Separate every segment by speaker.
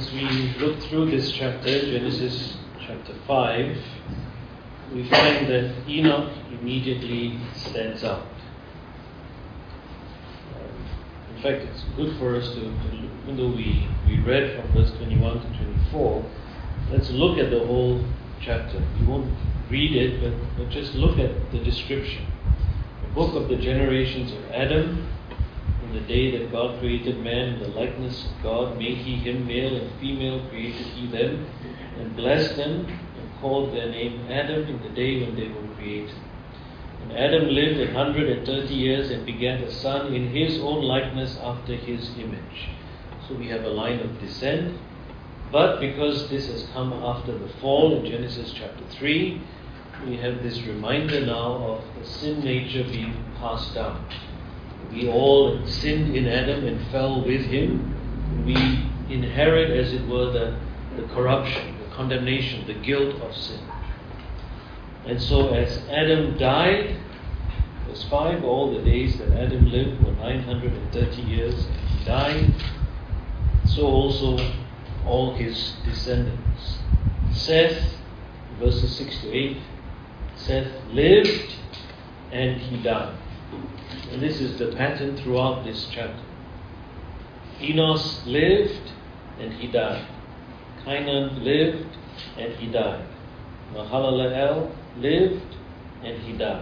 Speaker 1: as we look through this chapter, Genesis chapter 5, we find that Enoch immediately stands out. In fact, it's good for us to even though we read from verse 21 to 24, let's look at the whole chapter. We won't read it, but just look at the description. The book of the generations of Adam. In the day that God created man in the likeness of God, made he him male and female, created he them, and blessed them, and called their name Adam in the day when they were created. And Adam lived 130 years and begat a son in his own likeness after his image. So we have a line of descent. But because this has come after the fall in Genesis chapter 3, we have this reminder now of the sin nature being passed down. We all sinned in Adam and fell with him. We inherit, as it were, the corruption, the condemnation, the guilt of sin. And so as Adam died, verse 5, all the days that Adam lived were 930 years, and he died, so also all his descendants. Seth, verses 6 to 8, Seth lived and he died. And this is the pattern throughout this chapter. Enos lived and he died. Cainan lived and he died. Mahalalel lived and he died.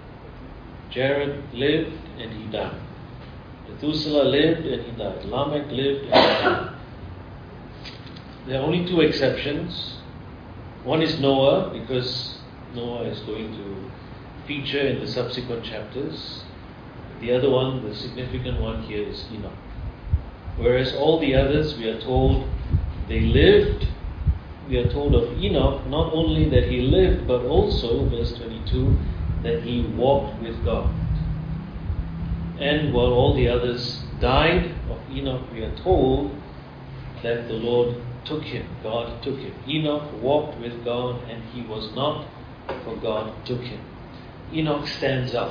Speaker 1: Jared lived and he died. Methuselah lived and he died. Lamech lived and he died. There are only two exceptions. One is Noah, because Noah is going to feature in the subsequent chapters. The other one, the significant one here, is Enoch. Whereas all the others, we are told they lived. We are told of Enoch not only that he lived, but also, verse 22, that he walked with God. And while all the others died, of Enoch we are told that the Lord took him. God took him. Enoch walked with God, and he was not, for God took him. Enoch stands out.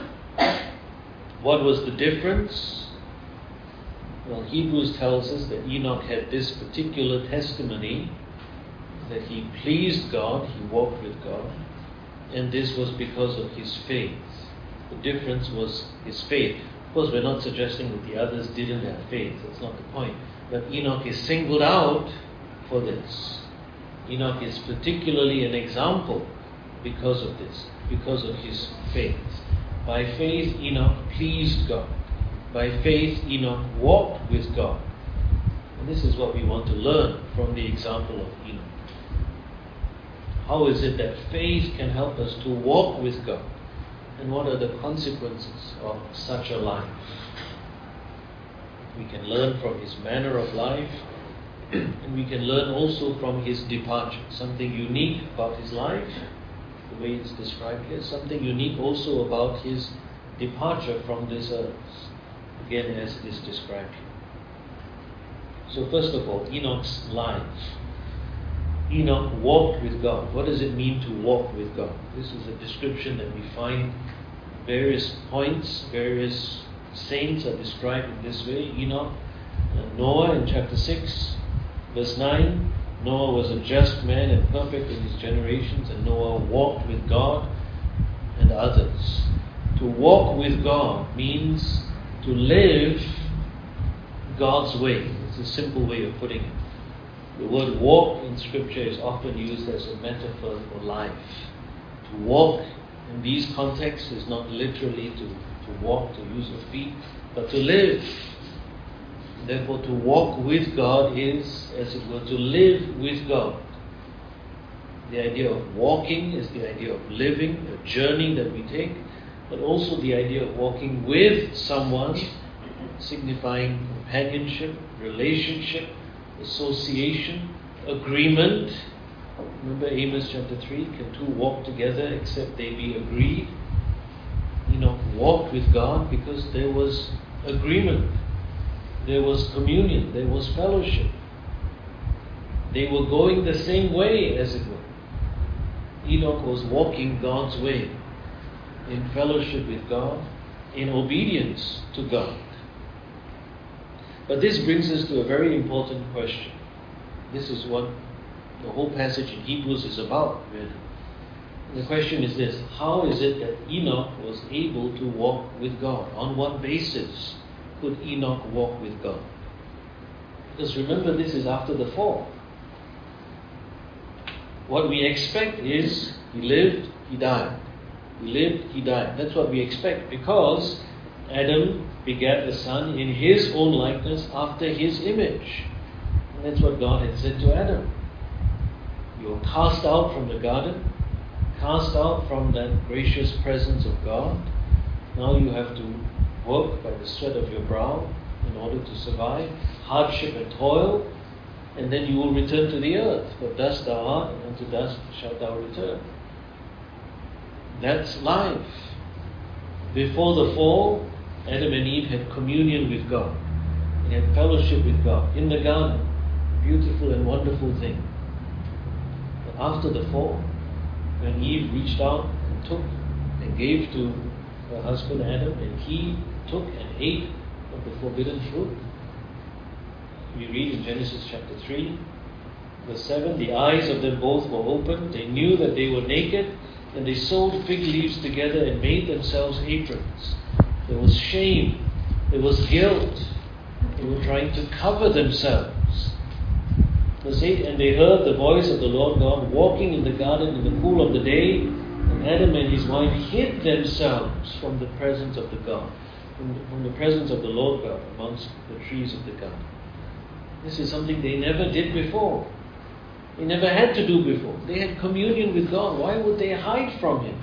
Speaker 1: What was the difference? Well, Hebrews tells us that Enoch had this particular testimony that he pleased God, he walked with God, and this was because of his faith. The difference was his faith. Of course, we're not suggesting that the others didn't have faith. That's not the point. But Enoch is singled out for this. Enoch is particularly an example because of this, because of his faith. By faith, Enoch pleased God. By faith, Enoch walked with God. And this is what we want to learn from the example of Enoch. How is it that faith can help us to walk with God? And what are the consequences of such a life? We can learn from his manner of life, and we can learn also from his departure. Something unique about his life, the way it's described here, something unique also about his departure from this earth, again as it is described here. So first of all, Enoch's life. Enoch walked with God. What does it mean to walk with God? This is a description that we find various points, various saints are described in this way. Enoch, Noah in chapter 6, verse 9, Noah was a just man and perfect in his generations, and Noah walked with God and others. To walk with God means to live God's way. It's a simple way of putting it. The word walk in Scripture is often used as a metaphor for life. To walk in these contexts is not literally to walk, to use your feet, but to live. Therefore, to walk with God is, as it were, to live with God. The idea of walking is the idea of living, a journey that we take, but also the idea of walking with someone, signifying companionship, relationship, association, agreement. Remember Amos chapter 3, can two walk together except they be agreed? Enoch walked with God because there was agreement, there was communion, there was fellowship. They were going the same way, as it were. Enoch was walking God's way, in fellowship with God, in obedience to God. But this brings us to a very important question. This is what the whole passage in Hebrews is about, really. The question is this: how is it that Enoch was able to walk with God? On what basis could Enoch walk with God? Because remember, this is after the fall. What we expect is he lived, he died. He lived, he died. That's what we expect, because Adam begat a son in his own likeness after his image. And that's what God had said to Adam. You're cast out from the garden, cast out from that gracious presence of God. Now you have to work by the sweat of your brow in order to survive, hardship and toil, and then you will return to the earth. For dust thou art, and unto dust shalt thou return. That's life. Before the fall, Adam and Eve had communion with God. They had fellowship with God in the garden. Beautiful and wonderful thing. But after the fall, when Eve reached out and took and gave to her husband Adam, and he took and ate of the forbidden fruit, we read in Genesis chapter 3, verse 7, the eyes of them both were opened. They knew that they were naked, and they sewed fig leaves together and made themselves aprons. There was shame. There was guilt. They were trying to cover themselves. Verse 8, and they heard the voice of the Lord God walking in the garden in the cool of the day, and Adam and his wife hid themselves from the presence of the God, from the presence of the Lord God amongst the trees of the garden. This is something they never did before. They never had to do before. They had communion with God. Why would they hide from Him?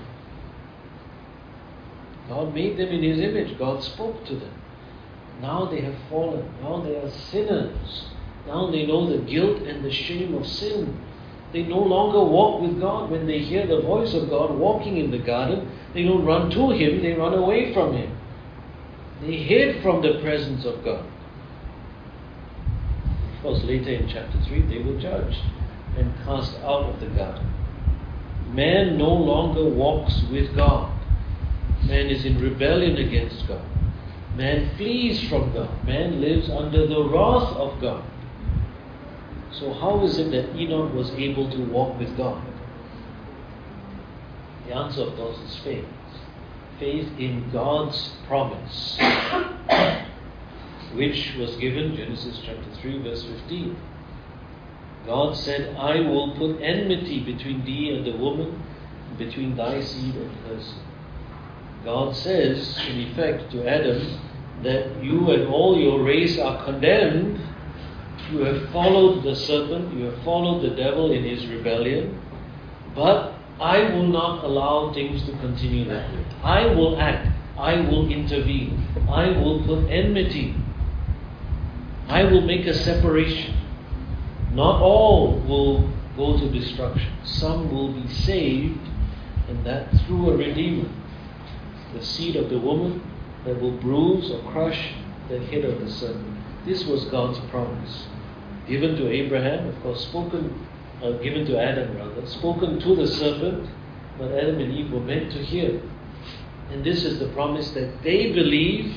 Speaker 1: God made them in His image. God spoke to them. Now they have fallen. Now they are sinners. Now they know the guilt and the shame of sin. They no longer walk with God. When they hear the voice of God walking in the garden, they don't run to Him, they run away from Him. They hid from the presence of God. Of course, later in chapter 3, they were judged and cast out of the garden. Man no longer walks with God. Man is in rebellion against God. Man flees from God. Man lives under the wrath of God. So how is it that Enoch was able to walk with God? The answer, of course, is faith. Faith in God's promise, which was given, Genesis chapter 3, verse 15. God said, I will put enmity between thee and the woman, between thy seed and her seed. God says, in effect, to Adam, that you and all your race are condemned. You have followed the serpent, you have followed the devil in his rebellion, but I will not allow things to continue that way. I will act, I will intervene, I will put enmity, I will make a separation. Not all will go to destruction. Some will be saved, and that through a Redeemer, the seed of the woman that will bruise or crush the head of the serpent. This was God's promise, given to Abraham, of course, given to Adam rather, spoken to the serpent, but Adam and Eve were meant to hear. And this is the promise that they believed.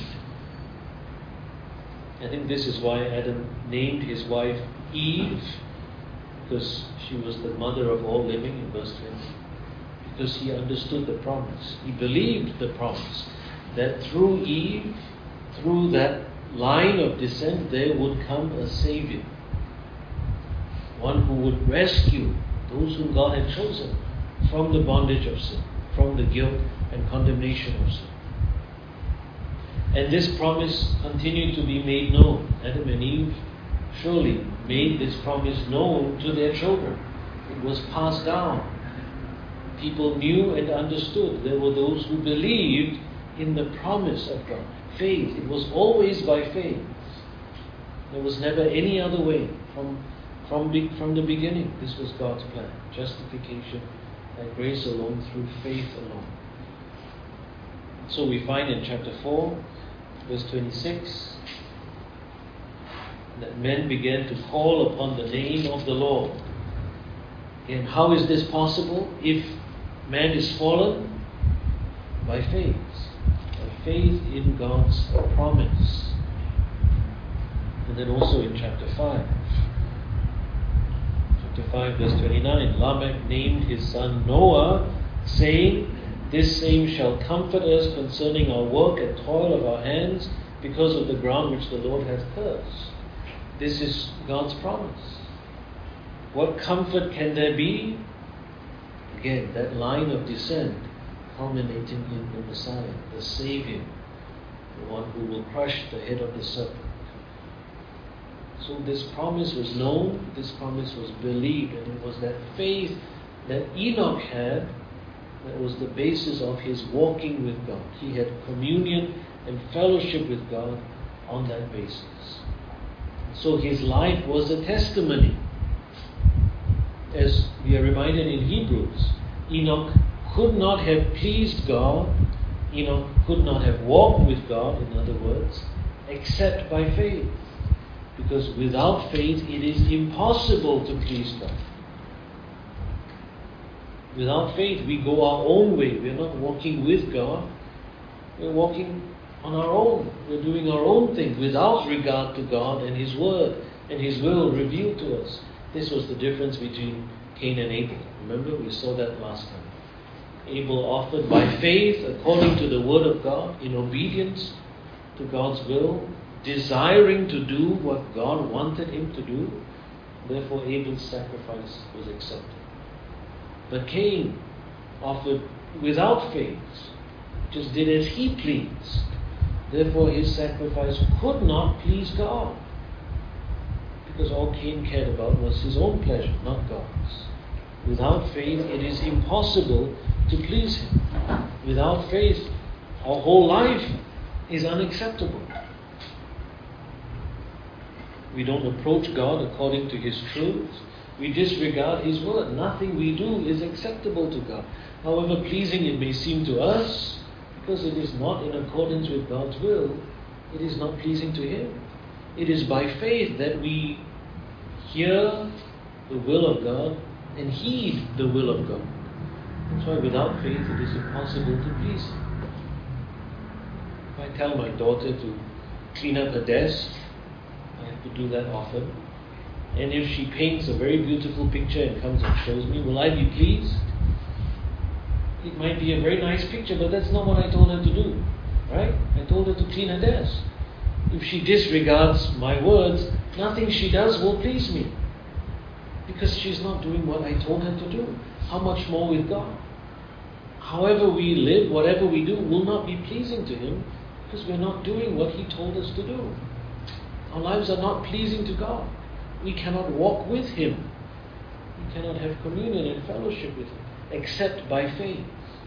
Speaker 1: I think this is why Adam named his wife Eve, because she was the mother of all living in verse 20. Because he understood the promise. He believed the promise that through Eve, through that line of descent, there would come a Savior. One who would rescue those whom God had chosen from the bondage of sin, from the guilt and condemnation of sin. And this promise continued to be made known. Adam and Eve surely made this promise known to their children. It was passed down. People knew and understood. There were those who believed in the promise of God. Faith. It was always by faith. There was never any other way. From the beginning, this was God's plan. Justification by grace alone, through faith alone. So we find in chapter 4, verse 26, that men began to call upon the name of the Lord. And how is this possible? If man is fallen, by faith. By faith in God's promise. And then also in chapter 5, chapter 5, verse 29. Lamech named his son Noah, saying, "This same shall comfort us concerning our work and toil of our hands, because of the ground which the Lord hath cursed." This is God's promise. What comfort can there be? Again, that line of descent culminating in the Messiah, the Savior, the one who will crush the head of the serpent. So this promise was known, this promise was believed, and it was that faith that Enoch had that was the basis of his walking with God. He had communion and fellowship with God on that basis. So his life was a testimony. As we are reminded in Hebrews, Enoch could not have pleased God, Enoch could not have walked with God, in other words, except by faith. Because without faith it is impossible to please God. Without faith we go our own way. We are not walking with God. We are walking on our own. We are doing our own thing without regard to God and His Word and His will revealed to us. This was the difference between Cain and Abel. Remember, we saw that last time. Abel offered by faith according to the Word of God, in obedience to God's will, desiring to do what God wanted him to do. Therefore Abel's sacrifice was accepted. But Cain offered without faith, just did as he pleased. Therefore his sacrifice could not please God, because all Cain cared about was his own pleasure, not God's. Without faith it is impossible to please Him. Without faith our whole life is unacceptable. We don't approach God according to His truth. We disregard His word. Nothing we do is acceptable to God. However pleasing it may seem to us, because it is not in accordance with God's will, it is not pleasing to Him. It is by faith that we hear the will of God and heed the will of God. That's why without faith it is impossible to please Him. If I tell my daughter to clean up her desk, I have to do that often. And if she paints a very beautiful picture and comes and shows me, will I be pleased? It might be a very nice picture, but that's not what I told her to do. Right? I told her to clean her desk. If she disregards my words, nothing she does will please me, because she's not doing what I told her to do. How much more with God? However we live, whatever we do, will not be pleasing to Him, because we're not doing what He told us to do. Our lives are not pleasing to God. We cannot walk with Him. We cannot have communion and fellowship with Him, except by faith.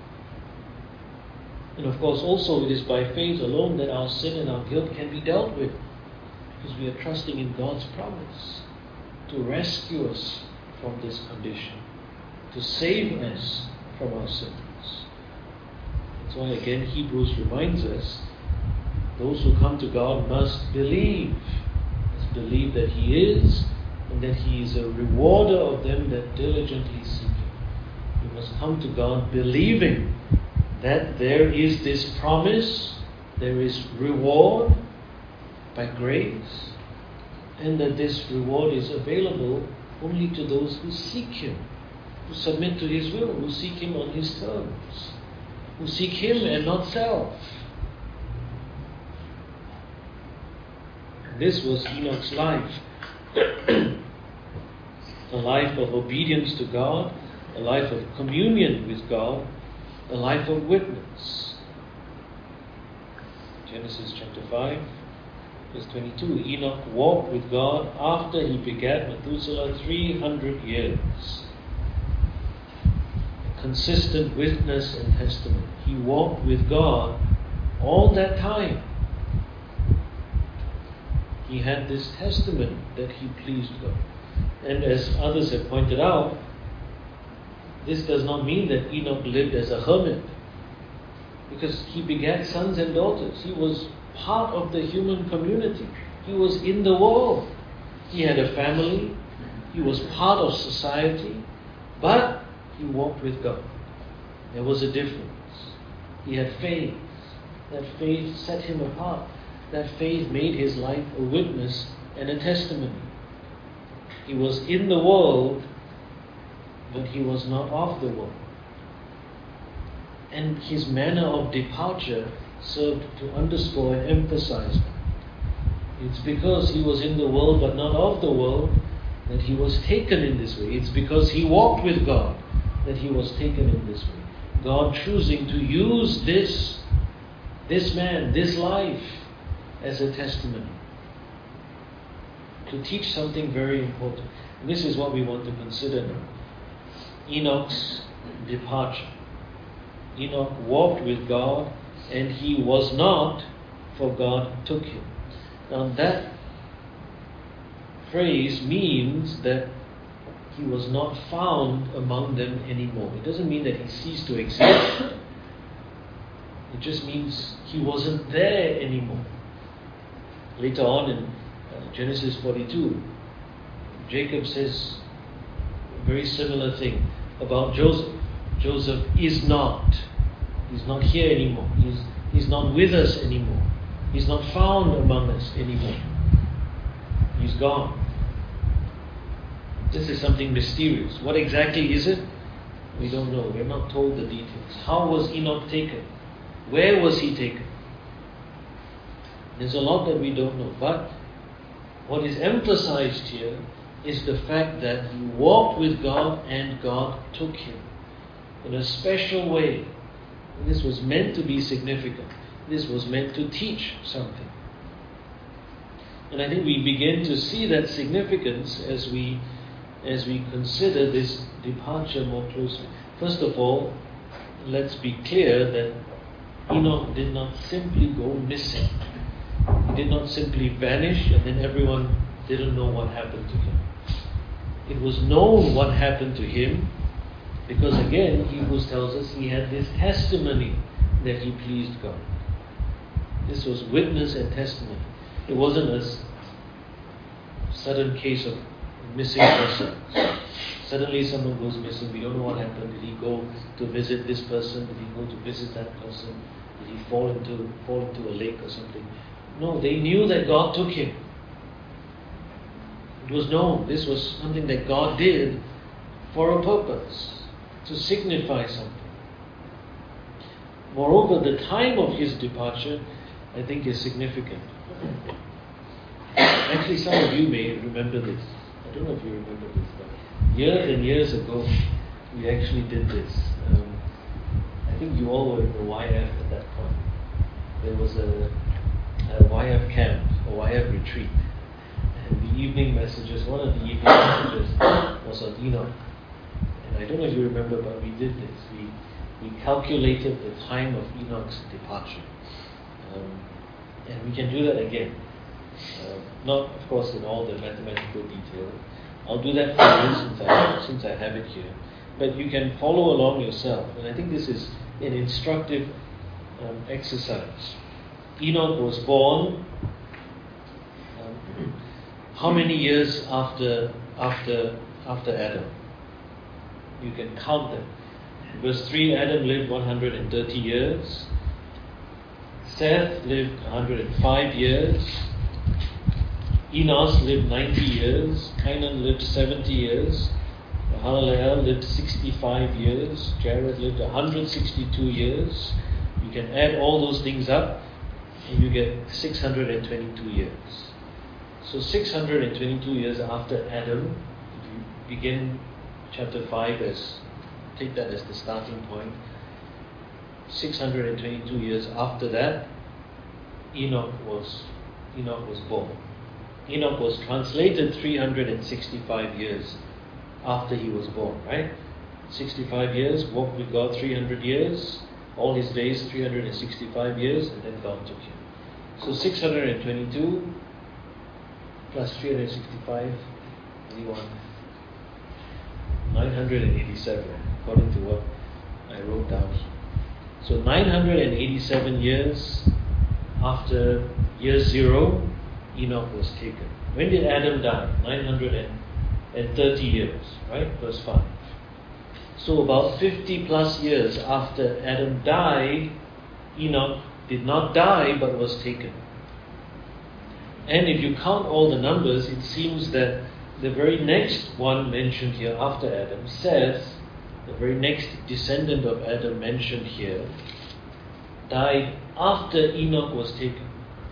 Speaker 1: And of course also it is by faith alone that our sin and our guilt can be dealt with, because we are trusting in God's promise to rescue us from this condition, to save us from our sins. That's why again Hebrews reminds us, those who come to God must believe that He is, and that He is a rewarder of them that diligently seek Him. We must come to God believing that there is this promise, there is reward by grace, and that this reward is available only to those who seek Him, who submit to His will, who seek Him on His terms, who seek Him and not self. And this was Enoch's life. A life of obedience to God, a life of communion with God, a life of witness. Genesis chapter 5, verse 22. Enoch walked with God after he begat Methuselah 300 years. A consistent witness and testimony. He walked with God all that time. He had this testimony that he pleased God. And as others have pointed out, this does not mean that Enoch lived as a hermit, because he begat sons and daughters. He was part of the human community. He was in the world. He had a family. He was part of society. But he walked with God. There was a difference. He had faith. That faith set him apart. That faith made his life a witness and a testimony. He was in the world, but he was not of the world. And his manner of departure served to underscore and emphasize that. It's because he was in the world but not of the world that he was taken in this way. It's because he walked with God that he was taken in this way. God choosing to use this man, this life, as a testimony to teach something very important. And this is what we want to consider now. Enoch's departure. Enoch walked with God, and he was not, for God took him. Now that phrase means that he was not found among them anymore. It doesn't mean that he ceased to exist. It just means he wasn't there anymore. Later on in Genesis 42, Jacob says a very similar thing about Joseph. Joseph is not. He's not here anymore. He's not with us anymore. He's not found among us anymore. He's gone. This is something mysterious. What exactly is it? We don't know. We're not told the details. How was Enoch taken? Where was he taken? There's a lot that we don't know. But what is emphasized here is the fact that he walked with God and God took him in a special way. And this was meant to be significant. This was meant to teach something. And I think we begin to see that significance as we consider this departure more closely. First of all, let's be clear that Enoch did not simply go missing. He did not simply vanish and then everyone didn't know what happened to him. It was known what happened to him because, again, Hebrews tells us he had this testimony that he pleased God. This was witness and testimony. It wasn't a sudden case of missing person. Suddenly someone goes missing. We don't know what happened. Did he go to visit this person? Did he go to visit that person? Did he fall into a lake or something? No, they knew that God took him. It was known. This was something that God did for a purpose, to signify something. Moreover, the time of his departure, I think, is significant. Actually, some of you may remember this. I don't know if you remember this, but years and years ago, we actually did this. I think you all were in the YF at that point. There was a YF camp, a YF retreat. And the evening messages, one of the evening messages was on Enoch. And I don't know if you remember, but we did this. We calculated the time of Enoch's departure. And we can do that again. Not, of course, in all the mathematical detail. I'll do that for you since I have it here. But you can follow along yourself. And I think this is an instructive exercise. Enoch was born how many years after Adam? You can count them. Verse 3, Adam lived 130 years. Seth lived 105 years. Enos lived 90 years. Cainan lived 70 years. Mahalalel lived 65 years. Jared lived 162 years. You can add all those things up and you get 622 years. So 622 years after Adam, if you begin chapter 5 take that as the starting point. 622 years after that, Enoch was born. Enoch was translated 365 years after he was born, right? 65 years, walked with God 300 years, all his days 365 years, and then God took him. So 622 plus 365, anyone? 987, according to what I wrote down. So 987 years after year 0, Enoch was taken. When did Adam die? 930 years, right? Verse 5. So about 50 plus years after Adam died, Enoch did not die but was taken. And if you count all the numbers, it seems that the very next one mentioned here after Adam, Seth, the very next descendant of Adam mentioned here, died after Enoch was taken.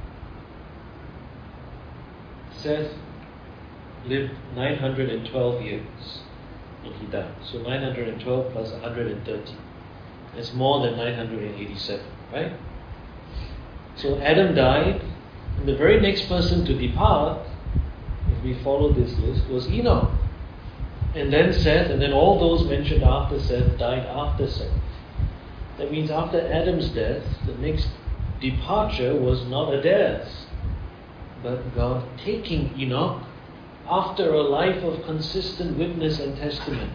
Speaker 1: Seth lived 912 years and he died. So 912 plus 130. That's more than 987, right? So Adam died, and the very next person to depart, if we follow this list, was Enoch. And then Seth, and then all those mentioned after Seth died after Seth. That means after Adam's death, the next departure was not a death, but God taking Enoch after a life of consistent witness and testimony.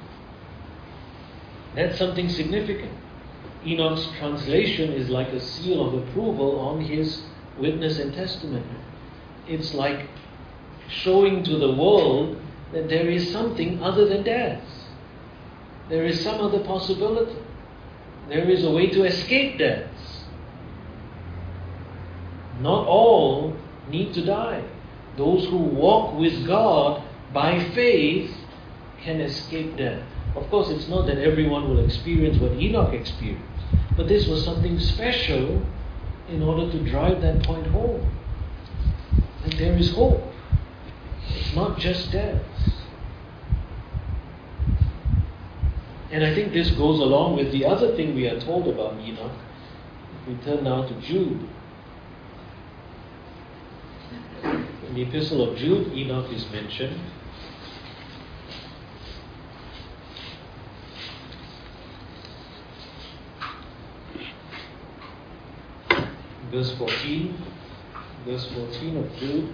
Speaker 1: That's something significant. Enoch's translation is like a seal of approval on his witness and testimony. It's like showing to the world that there is something other than death. There is some other possibility. There is a way to escape death. Not all need to die. Those who walk with God by faith can escape death. Of course, it's not that everyone will experience what Enoch experienced, but this was something special in order to drive that point home. And there is hope. It's not just death. And I think this goes along with the other thing we are told about Enoch. If we turn now to Jude. In the Epistle of Jude, Enoch is mentioned. Verse 14 of Jude.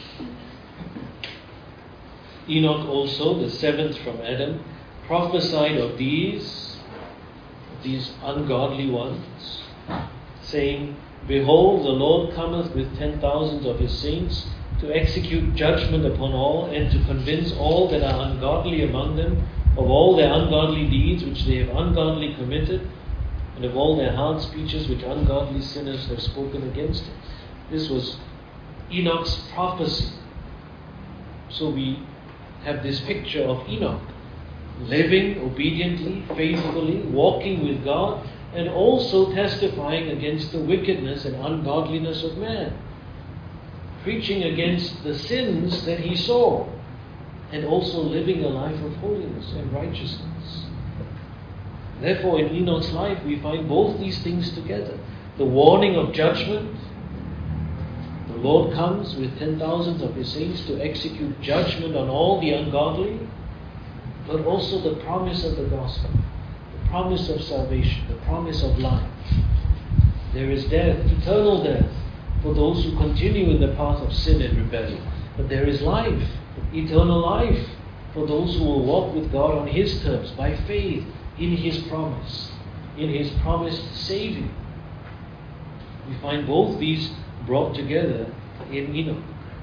Speaker 1: Enoch also, the seventh from Adam, prophesied of these ungodly ones, saying, Behold, the Lord cometh with 10,000s of his saints to execute judgment upon all, and to convince all that are ungodly among them of all their ungodly deeds which they have ungodly committed, and of all their hard speeches which ungodly sinners have spoken against him. This was Enoch's prophecy. So we have this picture of Enoch living obediently, faithfully, walking with God, and also testifying against the wickedness and ungodliness of man, preaching against the sins that he saw, and also living a life of holiness and righteousness. Therefore, in Enoch's life, we find both these things together. The warning of judgment. The Lord comes with 10,000s of his saints to execute judgment on all the ungodly, but also the promise of the gospel, the promise of salvation, the promise of life. There is death, eternal death, for those who continue in the path of sin and rebellion. But there is life, eternal life, for those who will walk with God on his terms, by faith, in his promise, in his promised Savior. We find both these brought together in Enoch.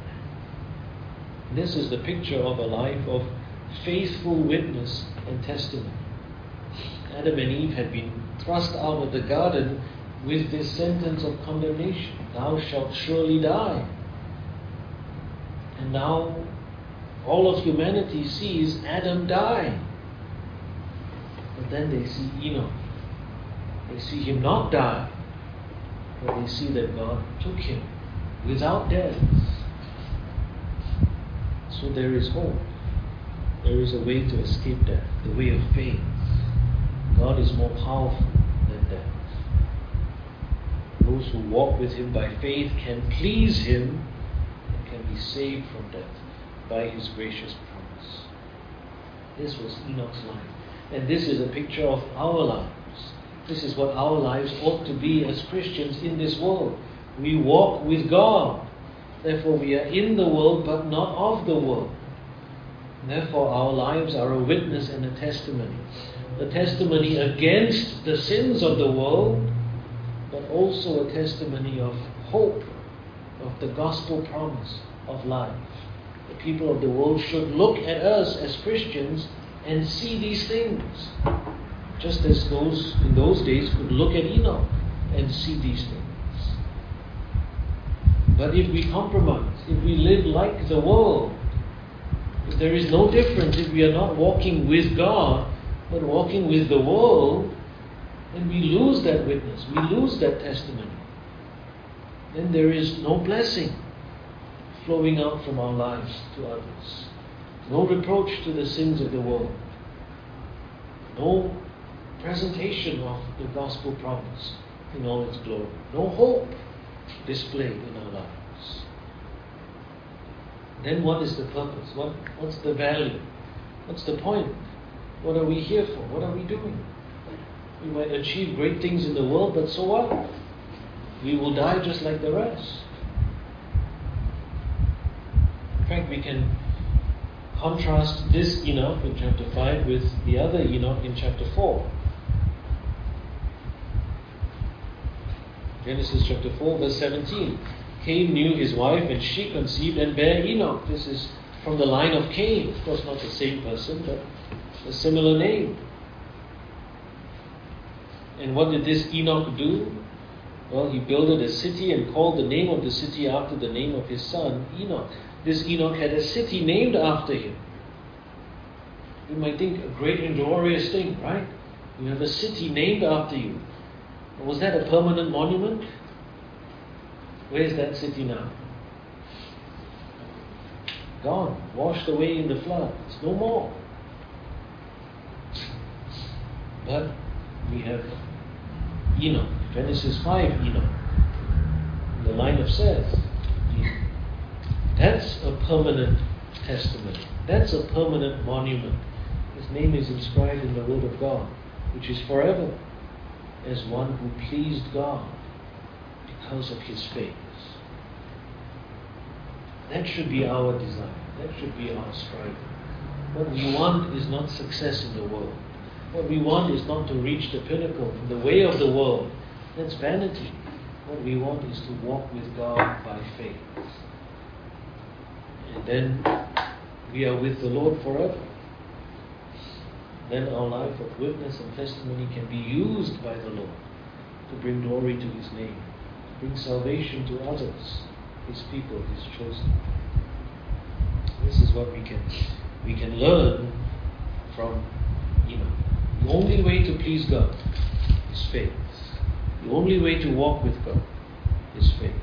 Speaker 1: This is the picture of a life of faithful witness and testimony. Adam and Eve had been thrust out of the garden with this sentence of condemnation. Thou shalt surely die. And now all of humanity sees Adam die. But then they see Enoch. They see him not die, but they see that God took him without death. So there is hope. There is a way to escape death, the way of faith. God is more powerful than death. Those who walk with him by faith can please him and can be saved from death by his gracious promise. This was Enoch's life. And this is a picture of our lives. This is what our lives ought to be as Christians in this world. We walk with God. Therefore we are in the world but not of the world. Therefore our lives are a witness and a testimony. A testimony against the sins of the world, but also a testimony of hope, of the gospel promise of life. The people of the world should look at us as Christians and see these things, just as those in those days could look at Enoch and see these things. But if we compromise, if we live like the world, If there is no difference, if we are not walking with God, but walking with the world, then we lose that witness, we lose that testimony. Then there is no blessing flowing out from our lives to others. No reproach to the sins of the world. No presentation of the gospel promise in all its glory. No hope displayed in our lives. Then what is the purpose? What's the value? What's the point? What are we here for? What are we doing? We might achieve great things in the world, but so what? We will die just like the rest. In fact, we can contrast this Enoch in chapter 5 with the other Enoch in chapter 4. Genesis chapter 4 verse 17. Cain knew his wife and she conceived and bare Enoch. This is from the line of Cain. Of course not the same person, but a similar name. And what did this Enoch do? Well, he builded a city and called the name of the city after the name of his son, Enoch. This Enoch had a city named after him. You might think a great and glorious thing, right? You have a city named after you. Was that a permanent monument? Where is that city now? Gone, washed away in the flood. It's no more. But we have Enoch, Genesis 5 Enoch, in the line of Seth. That's a permanent testimony. That's a permanent monument. His name is inscribed in the Word of God, which is forever, as one who pleased God because of his faith. That should be our desire. That should be our striving. What we want is not success in the world. What we want is not to reach the pinnacle in the way of the world. That's vanity. What we want is to walk with God by faith. And then we are with the Lord forever. Then our life of witness and testimony can be used by the Lord to bring glory to His name, to bring salvation to others, His people, His chosen. This is what we can learn from Enoch. The only way to please God is faith. The only way to walk with God is faith.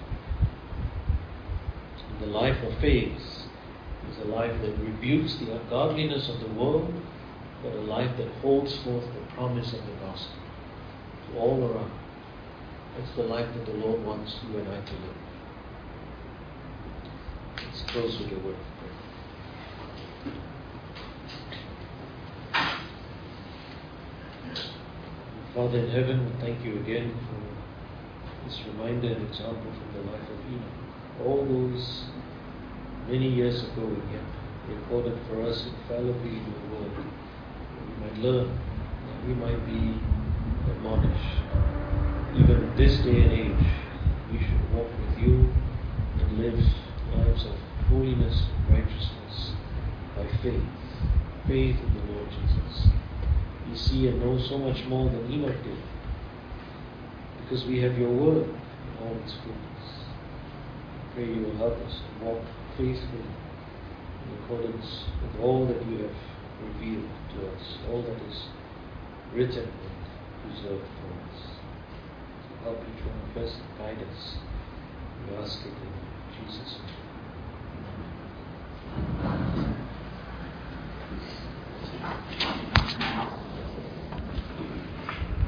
Speaker 1: And the life of faith is a life that rebukes the ungodliness of the world, but a life that holds forth the promise of the gospel to all around. That's the life that the Lord wants you and I to live. Let's close with a word of prayer. Father in heaven, we thank you again for this reminder and example from the life of Enoch. All those many years ago, yet recorded for us infallibly in your word, that we might learn, that we might be admonished. Even in this day and age, we should walk with you and live lives of holiness and righteousness by faith. Faith in the Lord Jesus. We see and know so much more than Enoch did, because we have your word in all its fullness. I pray you will help us to walk faithfully in accordance with all that you have revealed to us, all that is written and preserved for us. So help each one of us and guide us. We ask it in Jesus' name.